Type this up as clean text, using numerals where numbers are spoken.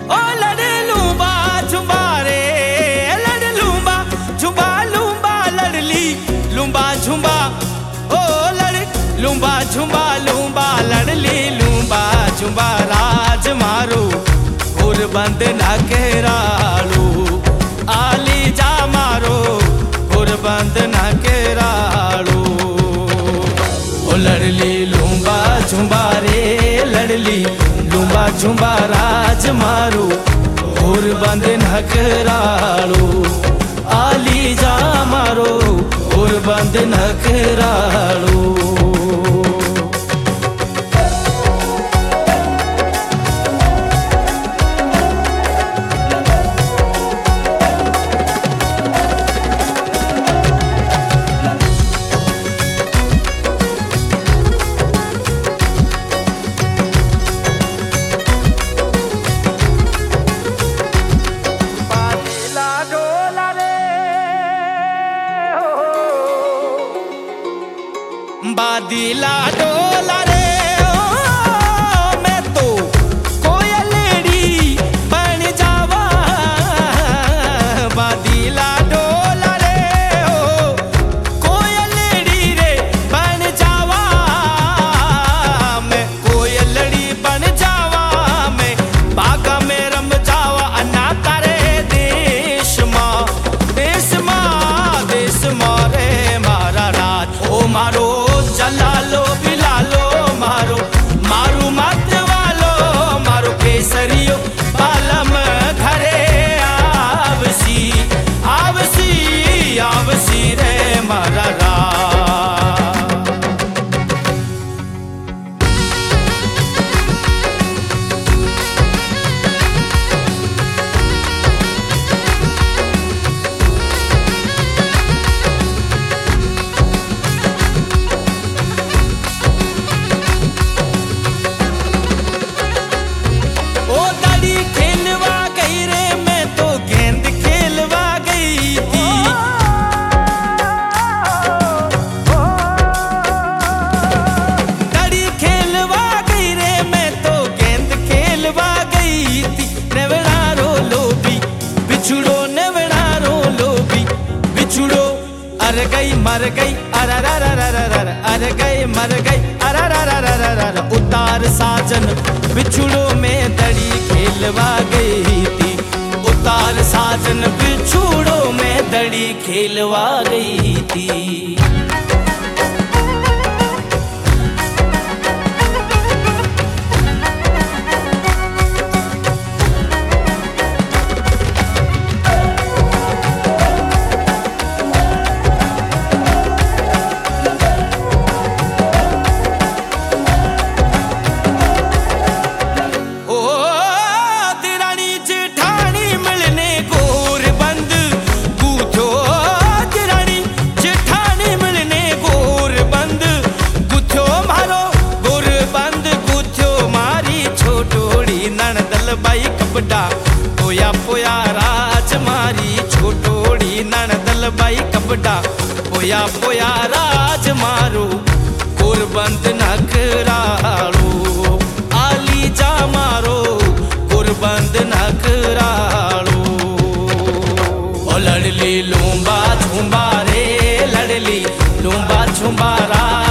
ओ लड़ लूंबा झुंबा रे, लड़ लूंबा झुंबा लूंबा लड़ली लूंबा झुंबा, ओ लड़ लूंबा झुंबा लूंबा लड़ली लूंबा झुंबा राज मारो गुरबंद न केरालू, आली जा मारो गुरबंद न केरालू। ओ लड़ली लूंबा झुंबा रे, लड़ली लूंबा झुंबा राज मारो गुरबंद न केरालू, आली जा मारो गुरबंद न केरालू। बादीला डोला रे, ओ मैं तो कोयलड़ी बन जावा, बादीला डोला रे, ओ कोयलड़ी रे बन जावा, मैं कोयलड़ी बन जावा, मैं बागा में रम जावा, अन्ना तारे देश माँ रे मारा राज, ओ मारो चला लो बिला लो मारो मारू मत वालो मारो केसरियो पालम घरे आवसी आवसी आवसी रे मारा रा। अर गई मर गई अर गई मर गई अर उतार साजन बिछुड़ो में दड़ी खेलवा गई थी, उतार साजन बिछुड़ो में दड़ी खेलवा गई थी। बाई कपड़ा पोया पोया राज मारी छोटोड़ी ननदल बाई कपड़ा पोया पोया राज मारो गुरबंद नखरालो, आली जा मारो गुरबंद नखरालो। ओ लड़ली लूंबा झुंबा रे, लड़ली लूंबा झुंबा राज